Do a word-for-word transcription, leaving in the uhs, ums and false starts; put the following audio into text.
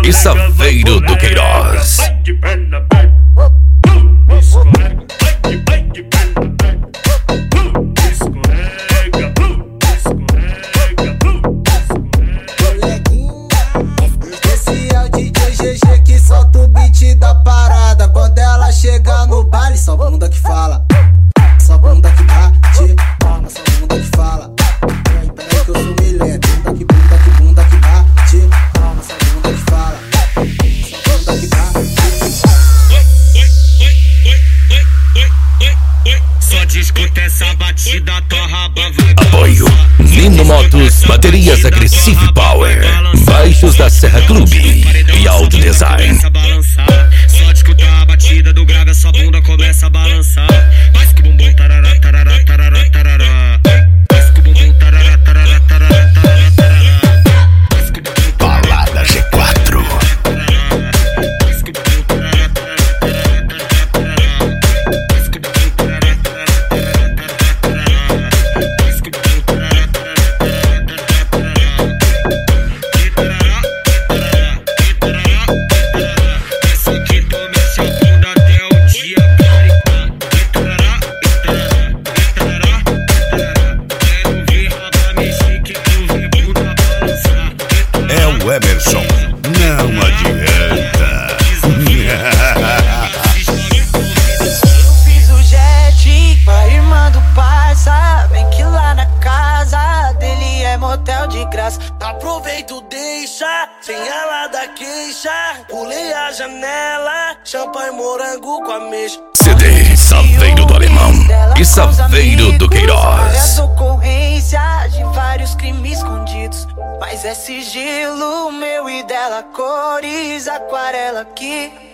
e Saveiro do Queiroz. Esse é o D J G G que solta o beat da parada. Quando ela chega no baile, só bunda que fala, só bunda que bate, palma, só bunda que fala. Peraí, peraí que eu sou milento. Bunda que bunda que bunda que bate, palma, só bunda que fala, só bunda que bate. Só discuta essa batida, tua raba vai. Apoio Nino Motos, baterias Aggressive Power, baixos da Serra Clube e Auto Design. Só discuta a batida do grave, a sua bunda começa a balançar. Mas que bumbum tarará, tarará, tarará, tarará. Mas que bumbum tarará, tarará, tarará, tarará. Mas que bumbum Balada G quatro. Mas que bumbum tarará, tarará, tarará, tarará. Mas que bumbum tarará, tarará, tarará, tarará. Mas que bumbum tarará, tarará, tarará, tarará. E tarará, e tarará, e tarará, e tarará. Essa que tu mexe a bunda até o dia clarear. E tarará, e tarará, e tarará, e tarará. Quero ver raba mexer, quero ver bunda balançar. É o Emerson, não adianta. Eu fiz o jet pra irmã do parça. Vem que lá na casa dele é motel de graça. Aproveito, deixa, sem ela da queixa. Pulei a janela, champanhe morango com ameixa. C D Saveiro do Alemão e Saveiro do Várias Queiroz. ocorrências de vários crimes escondidos, mas é sigilo meu e dela, cores aquarela aqui.